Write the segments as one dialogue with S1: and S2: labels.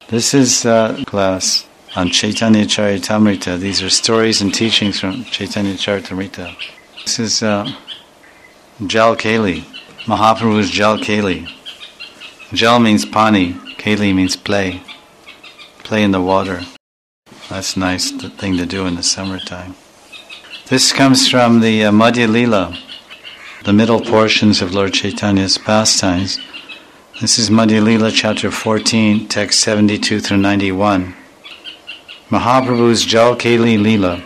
S1: This is a class on Chaitanya Charitamrita. These are stories and teachings from Chaitanya Charitamrita. This is Jal Keli, Mahaprabhu's Jal Keli. Jal means pani, Keli means play in the water. That's a nice thing to do in the summertime. This comes from the Madhya Lila, the middle portions of Lord Chaitanya's pastimes. This is Madhya Lila, chapter 14, text 72 through 91. Mahaprabhu's Jal Keli Lila,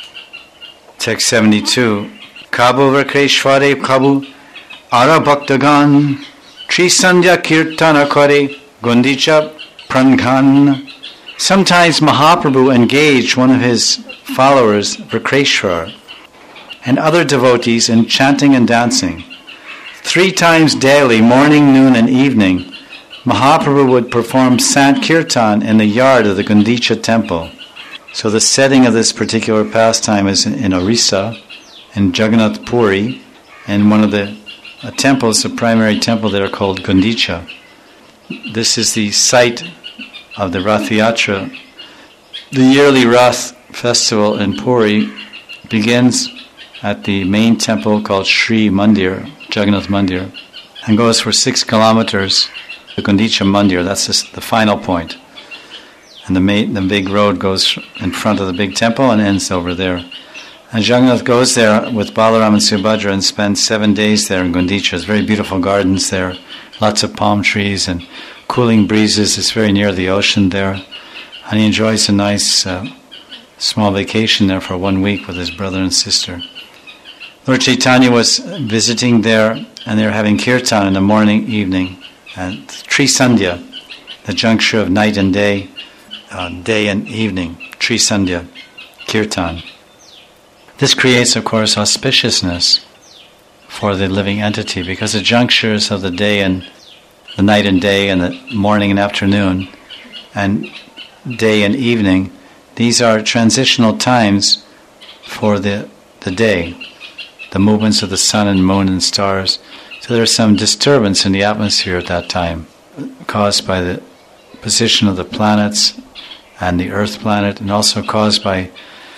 S1: text 72. Kabu Vrkreshware Kabu Ara Bhaktagan Tri Sandhya Kirtana Kare Gundicha Pranghan. Sometimes Mahaprabhu engaged one of his followers, Vrkreshwar, and other devotees in chanting and dancing. 3 times daily, morning, noon, and evening, Mahaprabhu would perform Sankirtan in the yard of the Gundicha temple. So the setting of this particular pastime is in Orissa, in Jagannath Puri, and one of the temples, the primary temple there called Gundicha. This is the site of the Rath Yatra. The yearly Rath festival in Puri begins at the main temple called Sri Mandir, Jagannath Mandir, and goes for 6 kilometers to Gundicha Mandir. That's the final point. And the big road goes in front of the big temple and ends over there. And Jagannath goes there with Balaram and Subhadra and spends 7 days there in Gundicha. There's very beautiful gardens there, lots of palm trees and cooling breezes. It's very near the ocean there. And he enjoys a nice small vacation there for 1 week with his brother and sister. Lord Chaitanya was visiting there, and they were having kirtan in the morning, evening, and Tri Sandhya, the juncture of night and day, day and evening, Tri Sandhya, kirtan. This creates, of course, auspiciousness for the living entity, because the junctures of the day and the night and day and the morning and afternoon and day and evening, these are transitional times for the day, the movements of the sun and moon and stars. So there's some disturbance in the atmosphere at that time, caused by the position of the planets and the Earth planet, and also caused by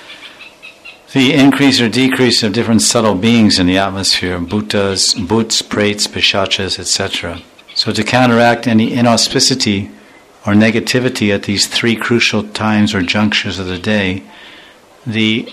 S1: the increase or decrease of different subtle beings in the atmosphere, bhutas, pretas, pishachas, etc. So to counteract any inauspicity or negativity at these 3 crucial times or junctures of the day, the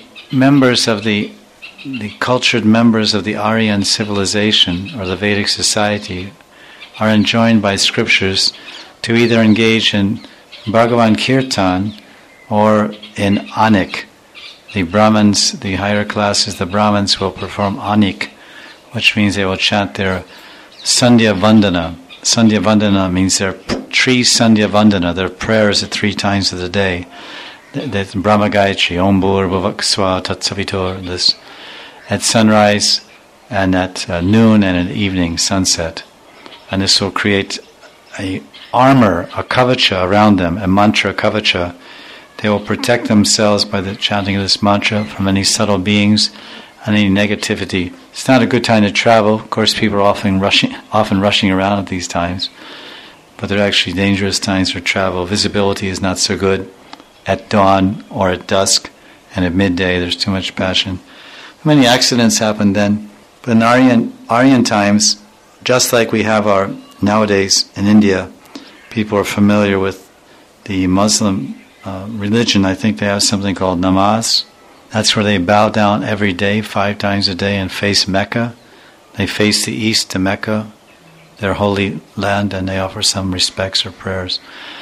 S1: cultured members of the Aryan civilization or the Vedic society are enjoined by scriptures to either engage in Bhagavan Kirtan or in Anik. The Brahmins, the higher classes, the Brahmins will perform Anik, which means they will chant their Sandhya Vandana. Sandhya Vandana means their Tri Sandhya Vandana, their prayers at 3 times of the day. That's Brahma Gayatri, Om Bhur Bhuvak Swa Tat Savitor, this at sunrise and at noon and at evening, sunset. And this will create a armor, a kavacha around them, a mantra kavacha. They will protect themselves by the chanting of this mantra from any subtle beings and any negativity. It's not a good time to travel. Of course, people are often rushing around at these times, but they're actually dangerous times for travel. Visibility is not so good at dawn or at dusk, and at midday there's too much passion. Many accidents happen then. But in Aryan times, just like we have our nowadays in India, people are familiar with the Muslim religion. I think they have something called namaz. That's where they bow down every day, 5 times a day, and face Mecca. They face the east to Mecca, their holy land, and they offer some respects or prayers.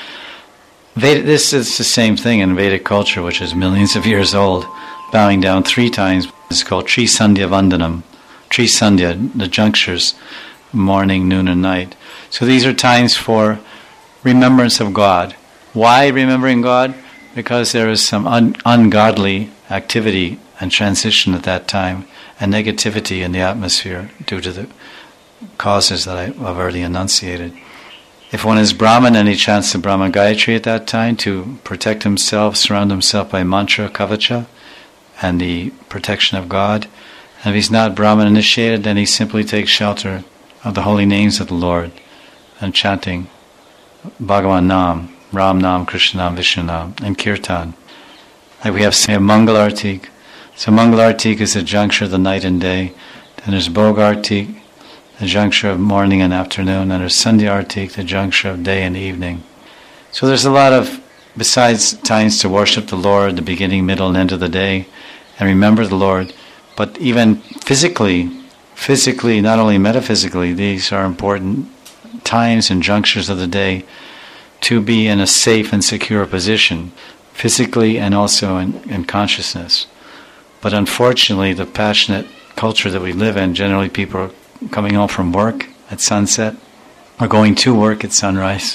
S1: This is the same thing in Vedic culture, which is millions of years old. Bowing down 3 times is called Tri Sandhya Vandanam. Tri Sandhya, the junctures, morning, noon, and night. So these are times for remembrance of God. Why remembering God? Because there is some ungodly activity and transition at that time, and negativity in the atmosphere due to the causes that I've already enunciated. If one is Brahmin and he chants the Brahma Gayatri at that time to protect himself, surround himself by mantra, kavacha, and the protection of God. And if he's not Brahmin initiated, then he simply takes shelter of the holy names of the Lord and chanting Bhagavan Nam, Ram Nam, Krishna Nam, Vishnu Nam, and Kirtan. Like we have Mangal Artik. So Mangal Artik is the juncture of the night and day. Then there's Bhog Artik, the juncture of morning and afternoon. And there's Sandhya Artik, the juncture of day and evening. So there's a lot of, besides times to worship the Lord, the beginning, middle, and end of the day, and remember the Lord, but even physically, not only metaphysically, these are important times and junctures of the day to be in a safe and secure position, physically and also in consciousness. But unfortunately, the passionate culture that we live in, generally people are coming home from work at sunset, or going to work at sunrise,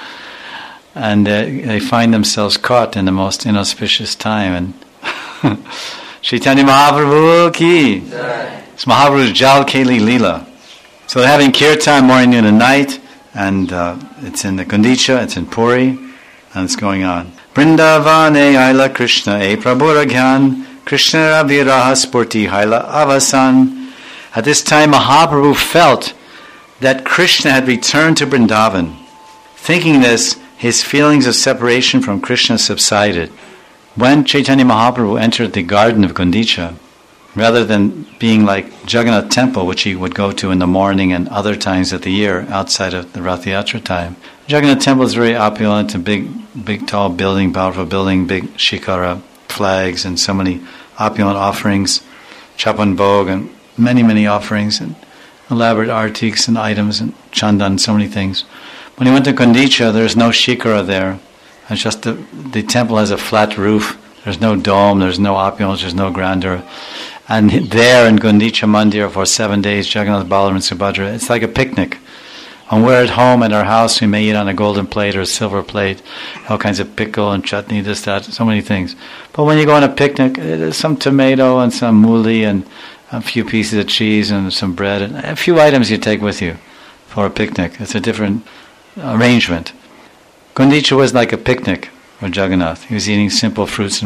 S1: and they find themselves caught in the most inauspicious time. And Chaitanya Mahaprabhu ki! It's Mahaprabhu's Jal Keli Leela. So they're having kirtan morning, noon, and night, and it's in the Gundicha, it's in Puri, and it's going on. Vrindavane Aila Krishna E Prabhu Ragyan Krishna Raviraha Spurti Haila Avasan. At this time Mahaprabhu felt that Krishna had returned to Vrindavan. Thinking this, his feelings of separation from Krishna subsided. When Chaitanya Mahaprabhu entered the garden of Gundicha, rather than being like Jagannath Temple, which he would go to in the morning and other times of the year outside of the Rath Yatra time, Jagannath Temple is very opulent, a big tall building, powerful building, big shikara, flags, and so many opulent offerings, chapan bhog, and many offerings, and elaborate artiks and items, and chandan, so many things. When he went to Gundicha, there's no shikara there. It's just the temple has a flat roof. There's no dome, there's no opulence, there's no grandeur. And there in Gundicha Mandir for 7 days, Jagannath, Balaram, and Subhadra, it's like a picnic. When we're at home at our house, we may eat on a golden plate or a silver plate, all kinds of pickle and chutney, this, that, so many things. But when you go on a picnic, there's some tomato and some mooli and a few pieces of cheese and some bread and a few items you take with you for a picnic. It's a different arrangement. Gundicha was like a picnic for Jagannath. He was eating simple fruits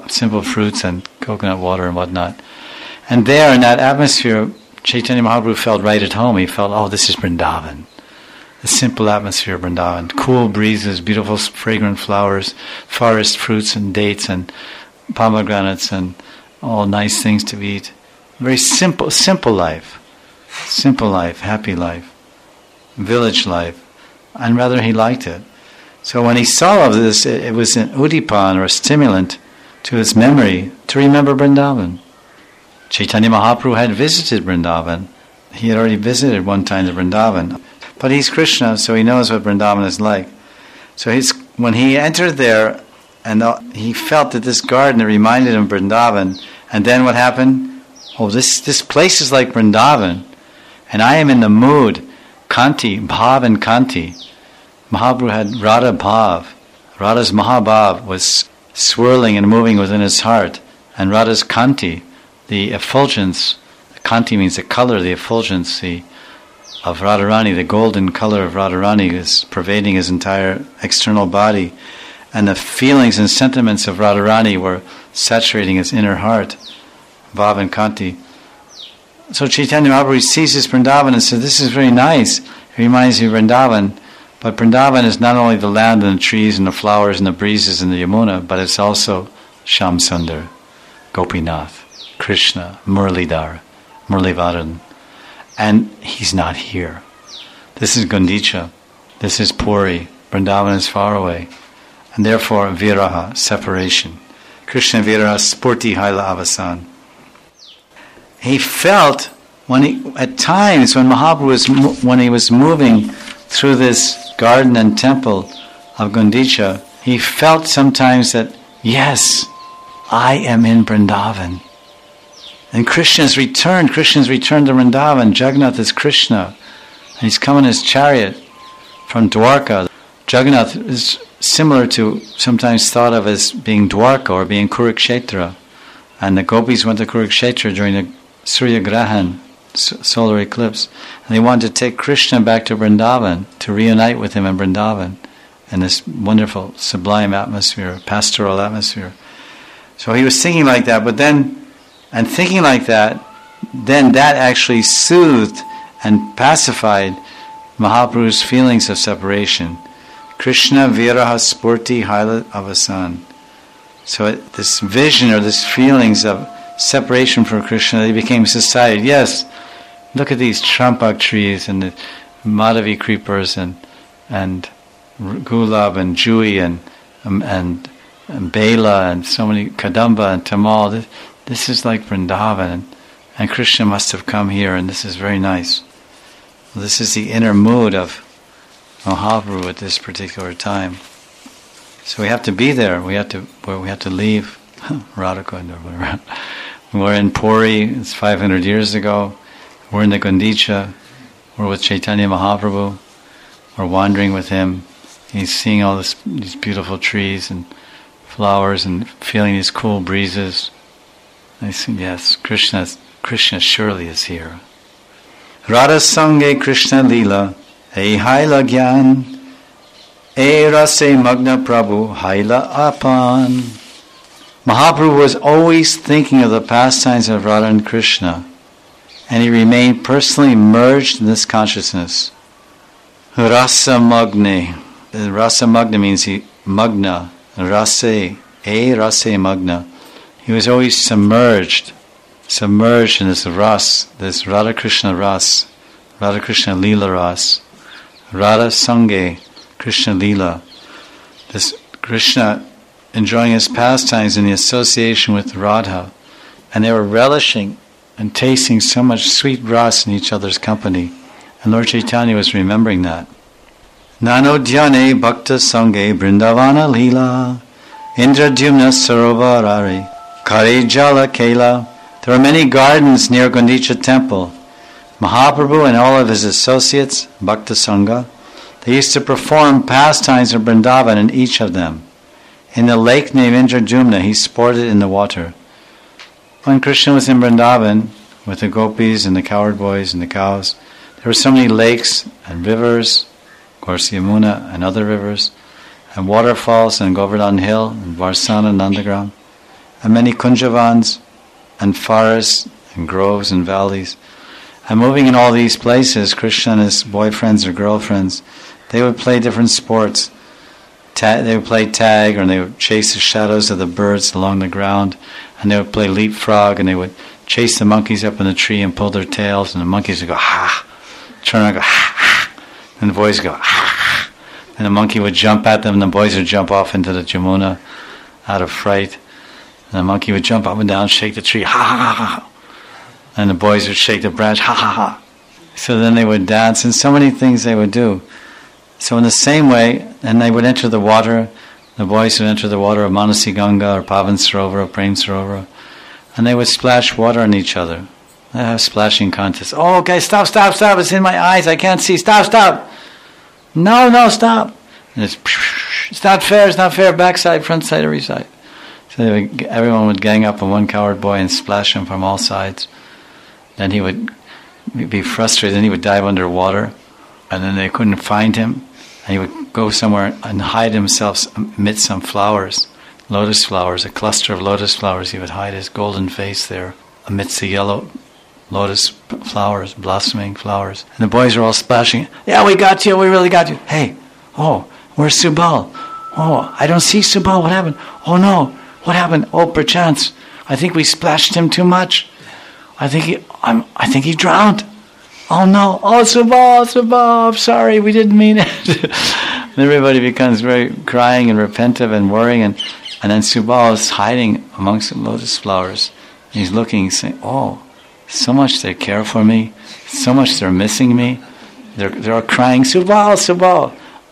S1: and coconut water and whatnot. And there in that atmosphere, Chaitanya Mahaprabhu felt right at home. He felt, oh, this is Vrindavan. The simple atmosphere of Vrindavan. Cool breezes, beautiful fragrant flowers, forest fruits and dates and pomegranates and all nice things to eat. Very simple life. Simple life, happy life. Village life. And rather he liked it. So when he saw all of this, it was an udipan or a stimulant to his memory to remember Vrindavan. Chaitanya Mahaprabhu had visited Vrindavan. He had already visited one time to Vrindavan. But he's Krishna, so he knows what Vrindavan is like. So when he entered there, and he felt that this garden reminded him of Vrindavan, and then what happened? Oh, this place is like Vrindavan, and I am in the mood. Kanti, Bhav and Kanti. Mahaprabhu had Radha Bhav. Radha's Mahabhav was swirling and moving within his heart. And Radha's Kanti, the effulgence, Kanti means the color, the effulgence of Radharani, the golden color of Radharani is pervading his entire external body. And the feelings and sentiments of Radharani were saturating his inner heart. Bhav and Kanti. So Chaitanya Mahaprabhu sees this Vrindavan and says, this is very nice. It reminds me of Vrindavan. But Vrindavan is not only the land and the trees and the flowers and the breezes and the Yamuna, but it's also Shyam Sundar, Gopinath, Krishna, Muralidhar, Muralivaran. And he's not here. This is Gundicha. This is Puri. Vrindavan is far away. And therefore, viraha, separation. Krishna viraha, spurti haila avasan. He felt, at times when Mahaprabhu when he was moving through this garden and temple of Gundicha, he felt sometimes that, yes, I am in Vrindavan. And Krishna's returned to Vrindavan. Jagannath is Krishna. And he's come in his chariot from Dwarka. Jagannath is similar to, sometimes thought of as being Dwarka or being Kurukshetra. And the gopis went to Kurukshetra during the Surya Grahan, solar eclipse. And they wanted to take Krishna back to Vrindavan, to reunite with him in Vrindavan, in this wonderful, sublime atmosphere, pastoral atmosphere. So he was thinking like that, and thinking like that, then that actually soothed and pacified Mahaprabhu's feelings of separation. Krishna Viraha Spurti Haila Avasan. So this vision or this feelings of separation from Krishna, they became society. Yes, look at these champak trees and the Madhavi creepers and gulab and jui and bela and so many kadamba and tamal. This is like Vrindavan, and Krishna must have come here, and this is very nice. This is the inner mood of Mahaprabhu at this particular time. So we have to be there. We have to leave Radhakund or whatever. We're in Puri. It's 500 years ago. We're in the Gundicha. We're with Chaitanya Mahaprabhu. We're wandering with him. He's seeing all these beautiful trees and flowers and feeling these cool breezes. I think, yes, Krishna surely is here. Radha Sange Krishna Leela, Hey Haila Gyan, E Rase Magna Prabhu, Haila Apan. Mahaprabhu was always thinking of the pastimes of Radha and Krishna, and he remained personally immersed in this consciousness. Rasa Magne. Rasa Magna means Magna. Rase, Rase Magna. He was always submerged in this ras, this Radha Krishna ras, Radha Krishna Leela ras, Radha Sange Krishna Leela. This Krishna enjoying his pastimes in the association with Radha, and they were relishing and tasting so much sweet ras in each other's company. And Lord Chaitanya was remembering that. Nanodhyane Bhakta Sange Brindavana Leela Indradyumna Sarovarari Kare Jala Kela. There are many gardens near Gundicha temple. Mahaprabhu and all of his associates, Bhakta Sangha, they used to perform pastimes of Vrindavan in each of them. In the lake named Indradyumna, he sported in the water. When Krishna was in Vrindavan with the gopis and the cowherd boys and the cows, there were so many lakes and rivers, of course Yamuna and other rivers, and waterfalls and Govardhan Hill and Varsana and Nandagram, and many kunjavans and forests and groves and valleys. And moving in all these places, Krishna and his boyfriends or girlfriends, they would play different sports. They would play tag, or they would chase the shadows of the birds along the ground, and they would play leapfrog, and they would chase the monkeys up in the tree and pull their tails, and the monkeys would go, ha, turn around and go, ha, and the boys would go, ha, and the monkey would jump at them, and the boys would jump off into the Jamuna out of fright. And the monkey would jump up and down, shake the tree, ha, ha, ha, ha. And the boys would shake the branch, ha, ha, ha. So then they would dance, and so many things they would do. So in the same way, and they would enter the water, the boys would enter the water of Manasi Ganga or Pavan Sarovar or Prem Sarovar, and they would splash water on each other. They have splashing contests. Oh, okay, stop, it's in my eyes, I can't see, stop. No, stop. And it's not fair, backside, front side, every side. So everyone would gang up on one cowherd boy and splash him from all sides. Then he would be frustrated, and he would dive underwater, and then they couldn't find him, and he would go somewhere and hide himself amidst some flowers, lotus flowers, a cluster of lotus flowers. He would hide his golden face there amidst the yellow lotus flowers, blossoming flowers. And the boys were all splashing, yeah, we got you, we really got you. Hey, where's Subal? Oh, I don't see Subal, what happened? Oh no, what happened? Oh, perchance, I think we splashed him too much. I think he drowned. Oh no! Oh, Subal, I'm sorry, we didn't mean it. And everybody becomes very crying and repentive and worrying, and then Subal is hiding amongst the lotus flowers. He's looking, saying, "Oh, so much they care for me, so much they're missing me. They're all crying, Subal.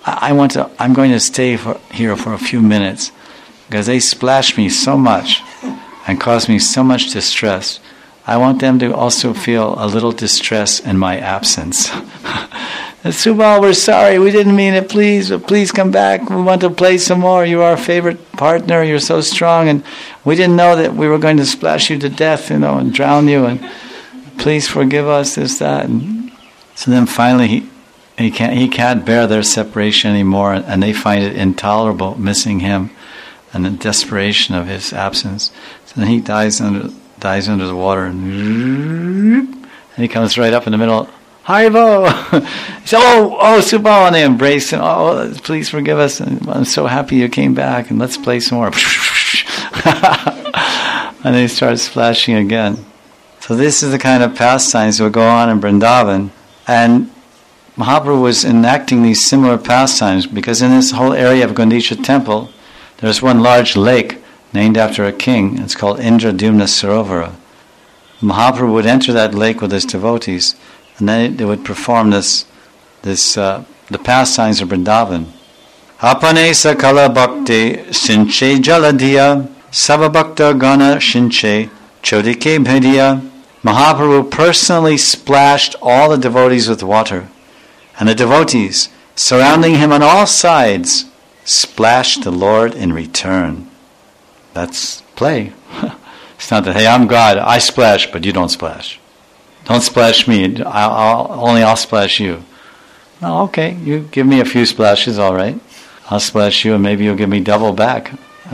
S1: I'm going to stay here for a few minutes because they splashed me so much and caused me so much distress. I want them to also feel a little distress in my absence." Subal, we're sorry, we didn't mean it, please come back, we want to play some more, you're our favorite partner, you're so strong, and we didn't know that we were going to splash you to death, and drown you, and please forgive us, this, that. And so then finally he can't bear their separation anymore, and they find it intolerable, missing him, and the desperation of his absence. So then he dies under the water, and he comes right up in the middle Haribo! He said, Subal, and they embraced him. Oh, please forgive us. And I'm so happy you came back, and let's play some more. And they start splashing again. So this is the kind of pastimes that will go on in Vrindavan. And Mahaprabhu was enacting these similar pastimes because in this whole area of Gundisha temple, there's one large lake named after a king. It's called Indradumna Sarovara. Mahaprabhu would enter that lake with his devotees, and then they would perform the pastimes of Vrindavan. Apane sakala bhakti sinche jaladiya sababhakta gana shinche chodike bhediya. Mahaprabhu personally splashed all the devotees with water, and the devotees, surrounding him on all sides, splashed the Lord in return. That's play. It's not that, hey, I'm God, I splash, but you don't splash. Don't splash me, I'll splash you. Oh, okay, you give me a few splashes, all right. I'll splash you, and maybe you'll give me double back.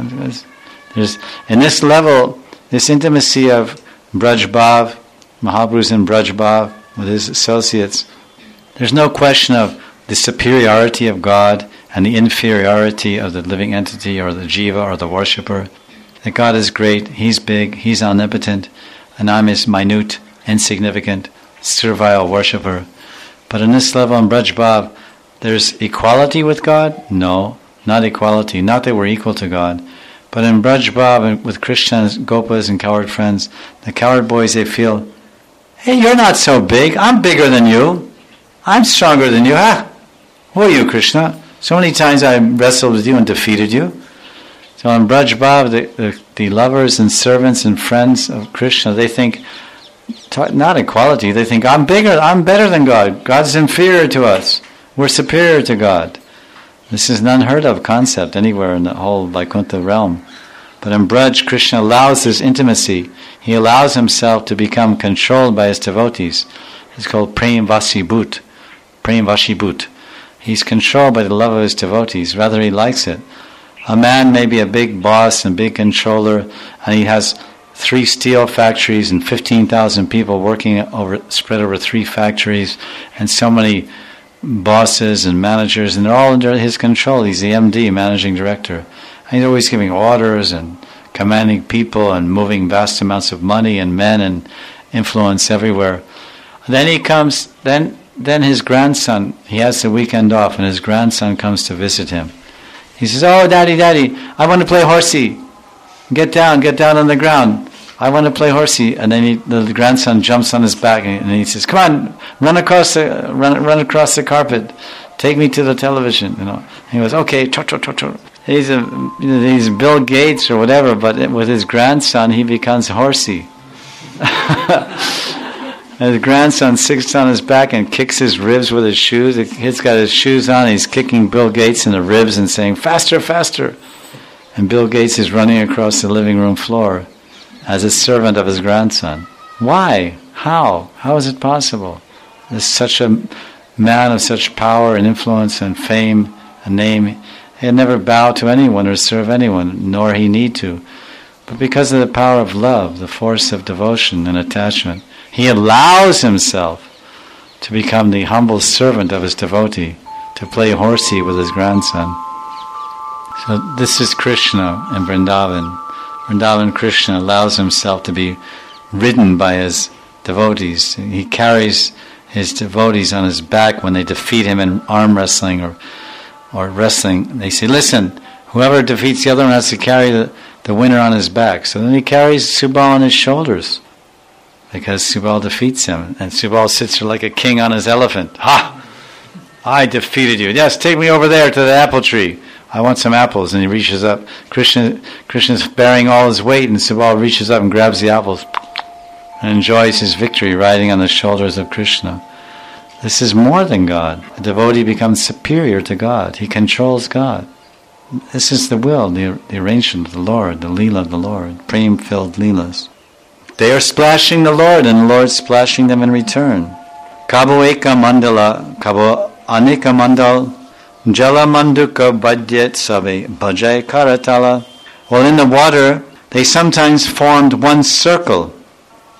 S1: There's in this level, this intimacy of Braj Bhav, Mahaprabhu's in Braj Bhav with his associates. There's no question of the superiority of God and the inferiority of the living entity or the jiva or the worshipper. That God is great, He's big, He's omnipotent, and I'm His minute, insignificant, servile worshipper. But in this level in Braj Bhav, there's equality with God? No, not equality. Not that we're equal to God. But in Braj Bhav, with Krishna's Gopas and cowherd friends, the cowherd boys, they feel, hey, you're not so big. I'm bigger than you. I'm stronger than you. Who are you, Krishna? So many times I wrestled with you and defeated you. So in Braj Bhav, the lovers and servants and friends of Krishna, they think, not equality, they think, I'm bigger, I'm better than God. God's inferior to us. We're superior to God. This is an unheard of concept anywhere in the whole Vaikuntha realm. But in Braj, Krishna allows this intimacy. He allows himself to become controlled by his devotees. It's called Prem Vasibhut. Prem Vashibhut. He's controlled by the love of his devotees. Rather, he likes it. A man may be a big boss and big controller, and he has 3 steel factories and 15,000 people working spread over 3 factories, and so many bosses and managers, and they're all under his control. He's the MD, managing director. And he's always giving orders and commanding people and moving vast amounts of money and men and influence everywhere. Then he comes, then his grandson, he has the weekend off, and his grandson comes to visit him. He says, oh, Daddy, I want to play horsey. Get down on the ground. I want to play horsey. And then the grandson jumps on his back and he says, come on, run across the carpet. Take me to the television. And he goes, okay. He's Bill Gates or whatever, but with his grandson, he becomes horsey. And his grandson sits on his back and kicks his ribs with his shoes. He's got his shoes on. He's kicking Bill Gates in the ribs and saying, faster, faster. And Bill Gates is running across the living room floor as a servant of his grandson. Why? How? How is it possible? There's such a man of such power and influence and fame and name. He had never bowed to anyone or serve anyone, nor he need to. But because of the power of love, the force of devotion and attachment, he allows himself to become the humble servant of his devotee, to play horsey with his grandson. So this is Krishna in Vrindavan. Vrindavan Krishna allows himself to be ridden by his devotees. He carries his devotees on his back when they defeat him in arm wrestling or wrestling. They say, listen, whoever defeats the other one has to carry the winner on his back. So then he carries Subal on his shoulders, because Subal defeats him. And Subal sits there like a king on his elephant. Ha! I defeated you. Yes, take me over there to the apple tree. I want some apples. And he reaches up. Krishna's bearing all his weight, and Subal reaches up and grabs the apples and enjoys his victory riding on the shoulders of Krishna. This is more than God. A devotee becomes superior to God. He controls God. This is the will, the arrangement of the Lord, the Leela of the Lord, prem-filled Leelas. They are splashing the Lord, and the Lord splashing them in return. Kabo eka mandala, kabo anika mandal, jala manduka badyet sabe, bhajay karatala. Well, in the water, they sometimes formed one circle,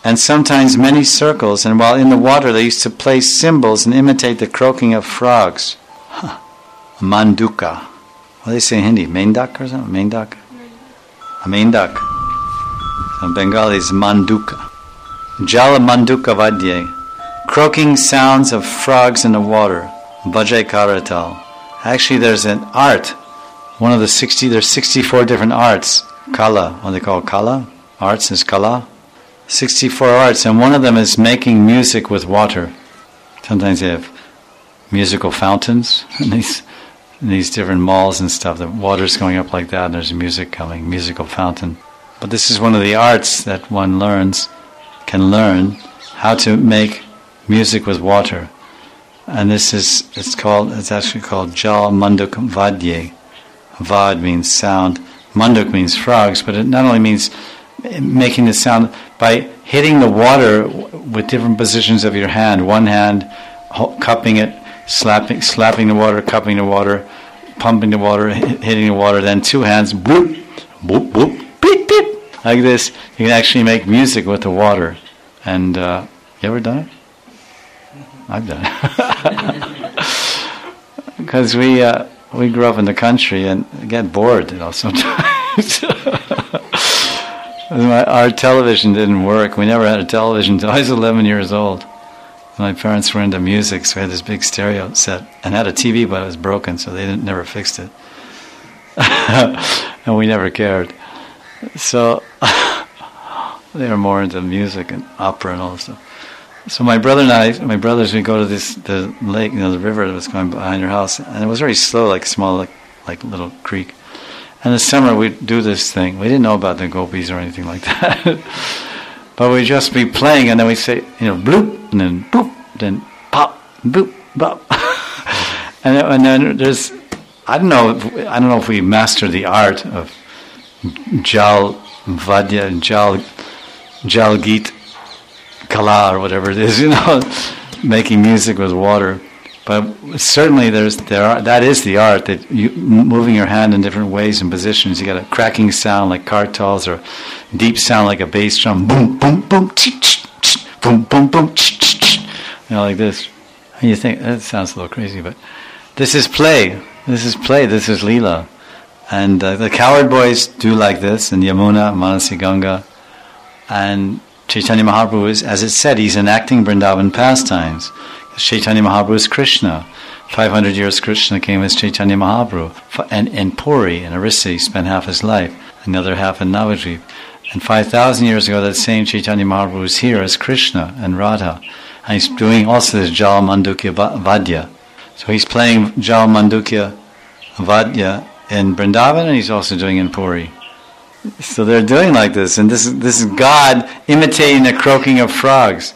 S1: and sometimes many circles, and while in the water they used to play cymbals and imitate the croaking of frogs. Manduka. What do they say in Hindi? Mendak or something? Mendak? A mendak. In Bengali is manduka. Jala manduka vadye. Croaking sounds of frogs in the water. Bajai karatal. Actually, there's an art. One of the 64 different arts. Kala. What they call kala? Arts is kala. 64 arts, and one of them is making music with water. Sometimes they have musical fountains in these different malls and stuff. The water's going up like that, and there's music coming, musical fountain. But this is one of the arts that one can learn how to make music with water. And it's actually called Jal Manduk Vadye. Vad means sound, Manduk means frogs, but it not only means making the sound by hitting the water with different positions of your hand. One hand cupping it, slapping the water, cupping the water, pumping the water, hitting the water. Then two hands, boop, boop, boop, beep, beep, like this. You can actually make music with the water. And you ever done it? I've done it because we grew up in the country and get bored, sometimes. Our television didn't work. We never had a television until I was 11 years old. My parents were into music, so we had this big stereo set and had a TV, but it was broken, so they never fixed it. And we never cared. So they were more into music and opera and all this stuff. So my brothers, we go to the lake, the river that was going behind our house, and it was very slow, like small, like little creek. And in the summer we'd do this thing. We didn't know about the gopis or anything like that. But we'd just be playing, and then we'd say, bloop, and then boop, then pop, boop, bop. and then there's, I don't know if we mastered the art of Jal Vadya, Jal Geet Kala, or whatever it is, making music with water. But certainly that is the art, that you moving your hand in different ways and positions. You got a cracking sound like kartals, or deep sound like a bass drum, boom, boom, boom, boom, boom, boom, like this. And you think that sounds a little crazy, but this is play. This is Leela. And the Cowherd Boys do like this, and Yamuna, Manasi Ganga, and Chaitanya Mahaprabhu is, as it said, he's enacting Vrindavan pastimes. Chaitanya Mahaprabhu is Krishna. 500 years Krishna came as Chaitanya Mahaprabhu. And in Puri, in Orissa, he spent half his life, another half in Navadvip. And 5,000 years ago, that same Chaitanya Mahaprabhu was here as Krishna and Radha. And he's doing also this Jal Mandukya Vadya. So he's playing Jal Mandukya Vadya in Vrindavan, and he's also doing in Puri. So they're doing like this, and this is God imitating the croaking of frogs.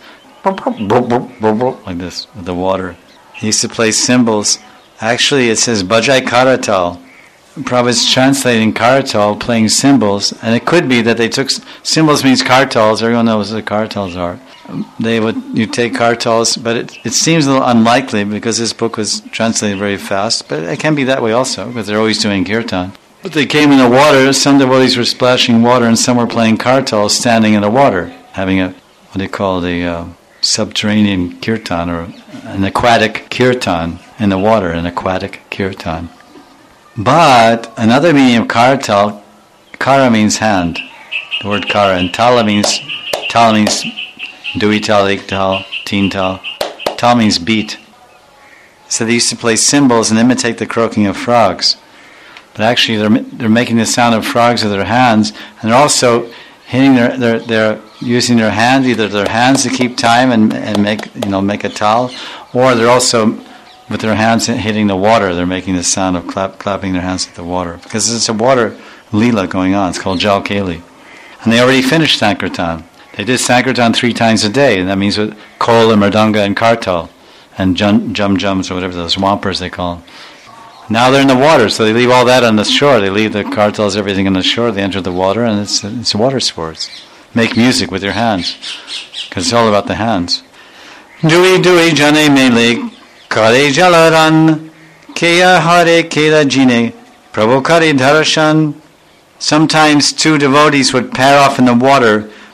S1: Like this, with the water. He used to play cymbals. Actually, it says Bajai Karatal. Prabhupada's translating Karatal, playing cymbals, and it could be that they took... Cymbals means kartals. Everyone knows what kartals are. You take kartals, but it seems a little unlikely because this book was translated very fast, but it can be that way also, because they're always doing kirtan. But they came in the water, some devotees were splashing water, and some were playing kartals standing in the water, having what they call the subterranean kirtan, or an aquatic kirtan in the water, an aquatic kirtan. But another meaning of kartal, kara means hand, the word kara, and tala means dui tal, ek tal, teen tal. Tal means beat. So they used to play cymbals and imitate the croaking of frogs. But actually they're making the sound of frogs with their hands, and they're also hitting they're using their hands, either their hands to keep time and make a tal, or they're also with their hands hitting the water. They're making the sound of clapping their hands at the water, because it's a water leela going on. It's called Jal Keli. And they already finished Sankirtan. They did Sankirtan 3 times a day, and that means with kol and mridanga and kartal and jums or whatever, those swampers they call them. Now they're in the water, so they leave all that on the shore. They leave the kartals, everything on the shore. They enter the water, and it's water sports. Make music with your hands, because it's all about the hands. Dui dui jane mele kare jalaran keya hare kela jine prabhu kare dharashan. Sometimes 2 devotees would pair off in the water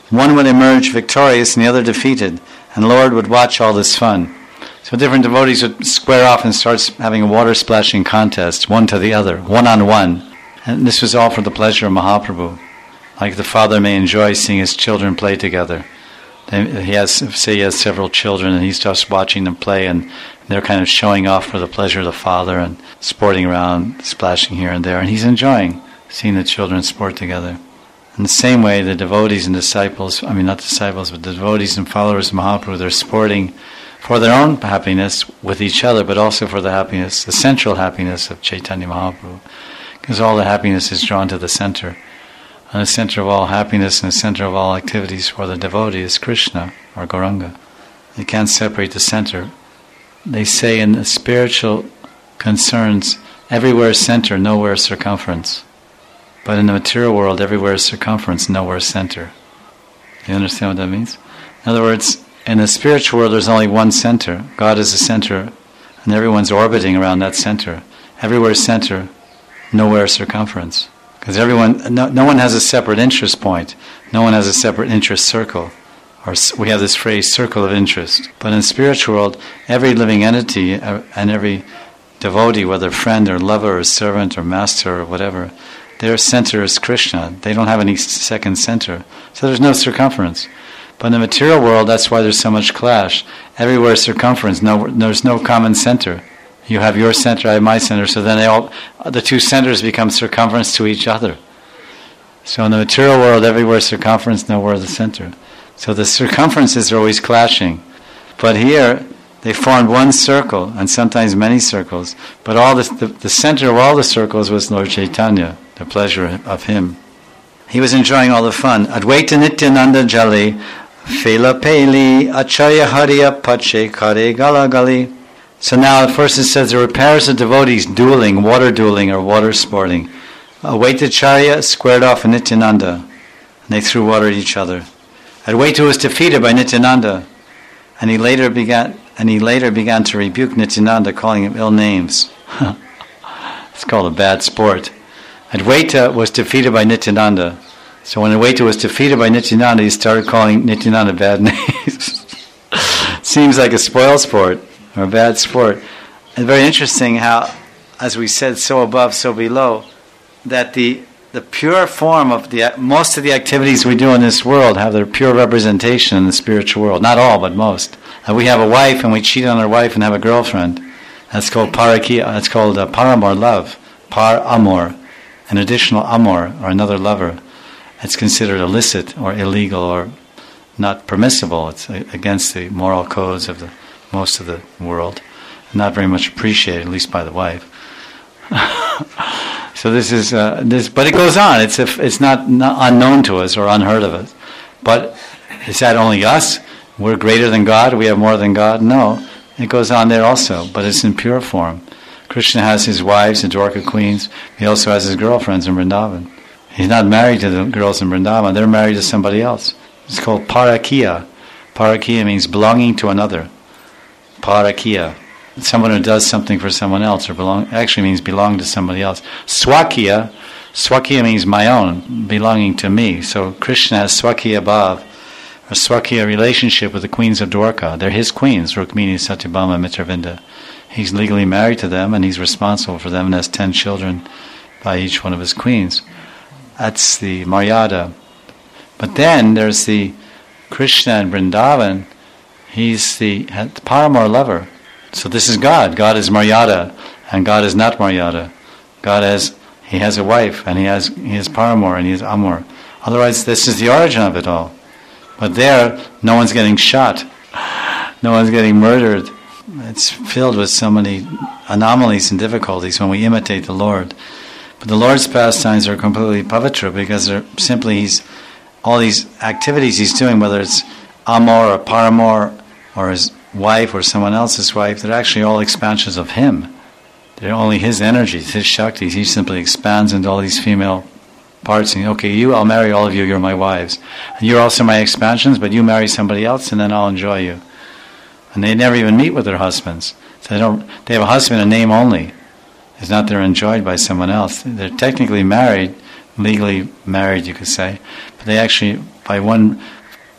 S1: One would emerge victorious and the other defeated, and Lord would watch all this fun. So different devotees would square off and start having a water splashing contest, one to the other, one-on-one. And this was all for the pleasure of Mahaprabhu. Like the father may enjoy seeing his children play together. He has several children and he starts watching them play, and they're kind of showing off for the pleasure of the father and sporting around, splashing here and there. And he's enjoying seeing the children sport together. In the same way, the devotees and disciples, not disciples, but the devotees and followers of Mahaprabhu, they're sporting for their own happiness with each other, but also for the happiness, the central happiness of Chaitanya Mahaprabhu. Because all the happiness is drawn to the center. And the center of all happiness and the center of all activities for the devotee is Krishna, or Gauranga. They can't separate the center. They say in the spiritual concerns, everywhere center, nowhere circumference. But in the material world, everywhere is circumference, nowhere center. Do you understand what that means? In other words, in the spiritual world, there's only one center. God is the center, and everyone's orbiting around that center. Everywhere is center, nowhere circumference. Because no one has a separate interest point. No one has a separate interest circle. Or we have this phrase, circle of interest. But in the spiritual world, every living entity and every devotee, whether friend or lover or servant or master or whatever, their center is Krishna. They don't have any second center. So there's no circumference. But in the material world, that's why there's so much clash. Everywhere is circumference. There's no common center. You have your center, I have my center, so then the two centers become circumference to each other. So in the material world, everywhere circumference, nowhere the center. So the circumferences are always clashing. But here, they formed one circle, and sometimes many circles, but all the center of all the circles was Lord Chaitanya, the pleasure of him. He was enjoying all the fun. Advaita Nityananda Jali, Fela Peli, Acharya Hariya Pache Kare Gala Gali. So now at first it says there were pairs of devotees dueling or water sporting. Advaitacharya squared off with Nityananda, and they threw water at each other. Advaita was defeated by Nityananda, and he later began to rebuke Nityananda, calling him ill names. It's called a bad sport. Advaita was defeated by Nityananda. So when Advaita was defeated by Nityananda, he started calling Nityananda bad names. Seems like a spoil sport. Or a bad sport. And very interesting how, as we said, so above, so below, that the pure form of most of the activities we do in this world have their pure representation in the spiritual world. Not all, but most. We have a wife and we cheat on our wife and have a girlfriend. That's called parakia. That's called paramor, love. Par amor, an additional amor, or another lover. It's considered illicit or illegal or not permissible. It's against the moral codes of most of the world, not very much appreciated, at least by the wife. So this is but it goes on. It's not unknown to us or unheard of us. But is that only us? We're greater than God. We have more than God. No, it goes on there also, but it's in pure form. Krishna has his wives, the Dwarka queens. He also has his girlfriends in Vrindavan. He's not married to the girls in Vrindavan. They're married to somebody else. It's called parakia. Parakia means belonging to another. Parakia. Someone who does something for someone else, or actually means belong to somebody else. Swakiya means my own, belonging to me. So Krishna has Swakiya Bhav, a Swakiya relationship with the queens of Dwarka. They're his queens, Rukmini, Satyabhama, Mitravinda. He's legally married to them and he's responsible for them and has 10 children by each one of his queens. That's the Maryada. But then there's the Krishna and Vrindavan. He's the Paramar lover. So this is God. God is Maryada, and God is not Maryada. He has a wife, and he has Paramar, and he has Amor. Otherwise, this is the origin of it all. But there, no one's getting shot. No one's getting murdered. It's filled with so many anomalies and difficulties when we imitate the Lord. But the Lord's pastimes are completely pavitra because they're simply all these activities he's doing, whether it's Amor or Paramor or his wife or someone else's wife, they're actually all expansions of him. They're only his energies, his shaktis. He simply expands into all these female parts and, okay, I'll marry all of you, you're my wives. And you're also my expansions, but you marry somebody else and then I'll enjoy you. And they never even meet with their husbands. So they have a husband in name only. It's not they're enjoyed by someone else. They're technically married, legally married you could say, but they actually, by one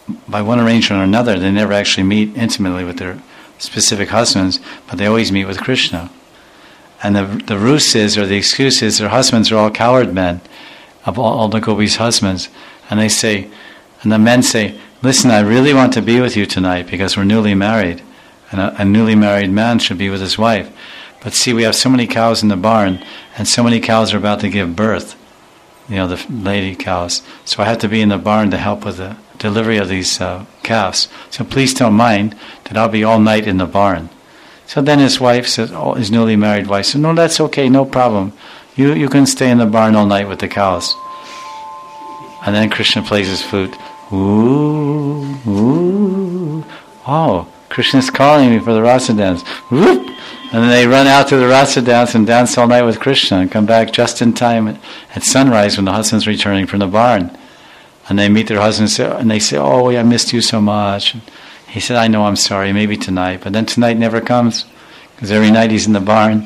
S1: by one arrangement or another, they never actually meet intimately with their specific husbands, but they always meet with Krishna. And the ruse is, or the excuse is, their husbands are all coward men, of all the gopis' husbands. And they say, and the men say, listen, I really want to be with you tonight because we're newly married. And a newly married man should be with his wife. But see, we have so many cows in the barn, and so many cows are about to give birth. The lady cows. So I have to be in the barn to help with the delivery of these calves. So please don't mind that I'll be all night in the barn. So then his wife says, his newly married wife says, no, that's okay, no problem. You can stay in the barn all night with the cows. And then Krishna plays his flute. Ooh, ooh. Oh, Krishna's calling me for the rasa dance. Whoop. And then they run out to the rasa dance and dance all night with Krishna and come back just in time at sunrise when the husband's returning from the barn. And they meet their husbands and they say, oh, I missed you so much. And he said, I know, I'm sorry, maybe tonight. But then tonight never comes because every night he's in the barn.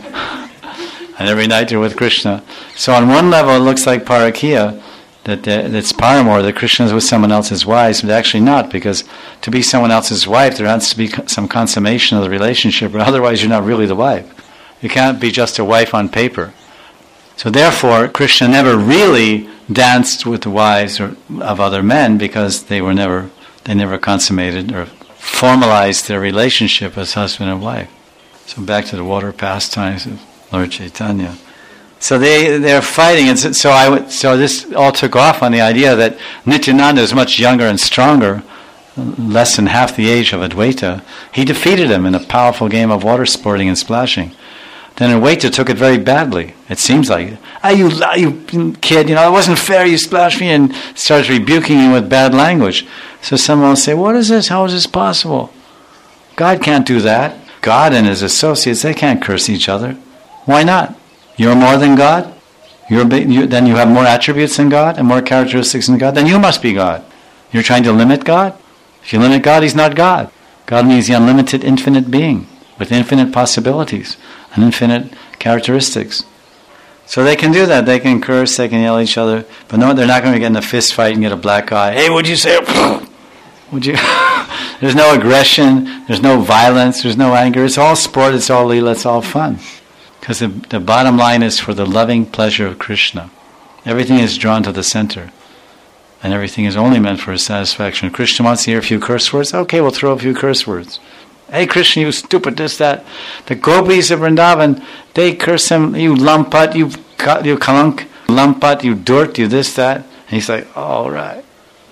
S1: And every night they're with Krishna. So on one level it looks like Parakiya, that's paramour, that Krishna is with someone else's wife, but actually not, because to be someone else's wife there has to be some consummation of the relationship, or otherwise you're not really the wife. You can't be just a wife on paper. So therefore Krishna never really danced with the wives of other men because they never consummated or formalized their relationship as husband and wife. So back to the water pastimes of Lord Chaitanya. So they're fighting, and so this all took off on the idea that Nityananda is much younger and stronger, less than half the age of Advaita. He defeated him in a powerful game of water sporting and splashing. Then Advaita took it very badly. It seems like, you kid, it wasn't fair, you splashed me, and starts rebuking him with bad language. So someone will say, what is this? How is this possible? God can't do that. God and his associates, they can't curse each other. Why not? You're more than God? Then you have more attributes than God and more characteristics than God? Then you must be God. You're trying to limit God? If you limit God, he's not God. God means the unlimited, infinite being with infinite possibilities and infinite characteristics. So they can do that. They can curse, they can yell at each other, but no, they're not going to get in a fist fight and get a black eye. Hey, what'd you say? Would you? There's no aggression, there's no violence, there's no anger. It's all sport, it's all leela, it's all fun. Because the bottom line is for the loving pleasure of Krishna. Everything is drawn to the center. And everything is only meant for his satisfaction. If Krishna wants to hear a few curse words, okay, we'll throw a few curse words. Hey Krishna, you stupid, this, that. The gopis of Vrindavan, they curse him, you lampat, you kalank, lampat, you dirt, you this, that. And he's like, all right.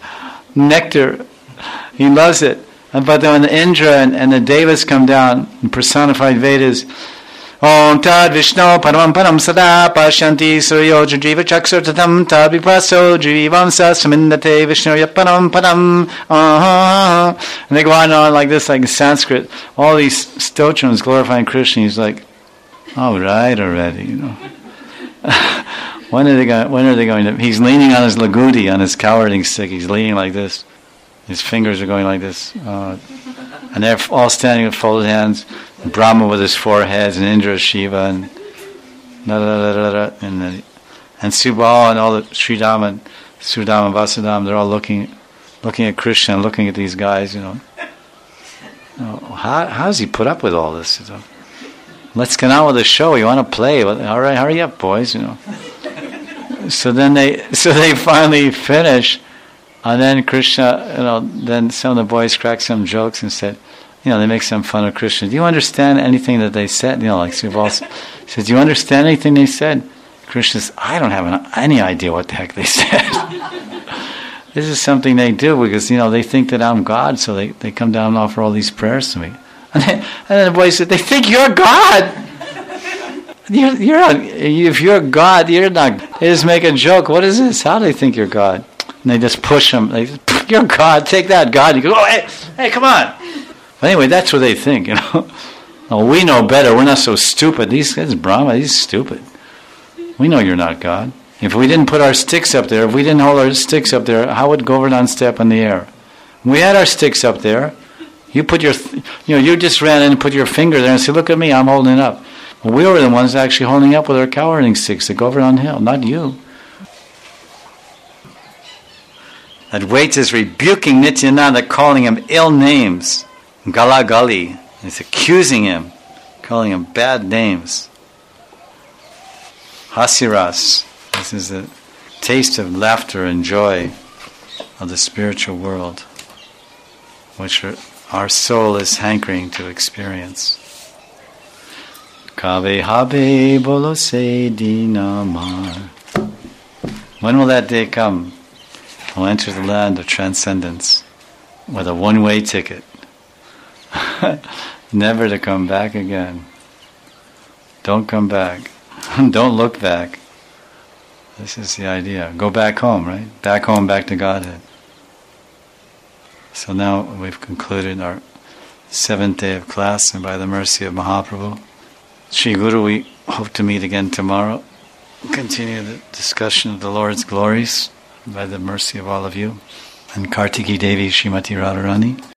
S1: Nectar. He loves it. But then when the Indra and the Devas come down in personified Vedas, Om Tad Vishnu Paramam Param Sada Pashanti Suryo Jiva Chaksur Tatam Tad Vipraso Jivam Samindate Vishnu Yaparam Param. And they go on and on like this, like in Sanskrit. All these stotrams glorifying Krishna. He's like, all right already, When are they going to? He's leaning on his lagudi, on his cowarding stick. He's leaning like this. His fingers are going like this. And they're all standing with folded hands. Brahma with his four heads, and Indra, Shiva, and Subal, and all the Sridham and Vasudham, they're all looking at Krishna and looking at these guys, How does he put up with all this? Let's get on with the show. You want to play? All right, hurry up, boys. So they finally finish, and then Krishna, then some of the boys cracked some jokes and said, they make some fun of Krishna. Do you understand anything that they said? Like Subal says, do you understand anything they said? Krishna says, I don't have any idea what the heck they said. This is something they do because, they think that I'm God, so they come down and offer all these prayers to me. And then the boy said, they think you're God! If you're God, you're not. They just make a joke. What is this? How do they think you're God? And they just push him. You're God, take that, God. You go, oh, hey, come on. But anyway, that's what they think, Well, we know better. We're not so stupid. These guys, Brahma, he's stupid. We know you're not God. If we didn't put our sticks up there, if we didn't hold our sticks up there, how would Govardhan step in the air? We had our sticks up there. You put you just ran in and put your finger there and said, look at me, I'm holding it up. Well, we were the ones actually holding up with our cowarding sticks to Govardhan Hill, not you. Advaita is rebuking Nityananda, calling him ill names. Galagali. He's accusing him, calling him bad names. Hasiras. This is the taste of laughter and joy of the spiritual world, which our soul is hankering to experience. Kave habe bolose dinamar. When will that day come? We'll enter the land of transcendence with a one-way ticket. Never to come back again. Don't come back. Don't look back. This is the idea. Go back home, right? Back home, back to Godhead. So now we've concluded our 7th day of class, and by the mercy of Mahaprabhu, Shri Guru, we hope to meet again tomorrow. Continue the discussion of the Lord's glories by the mercy of all of you. And Kartiki Devi Srimati Radharani.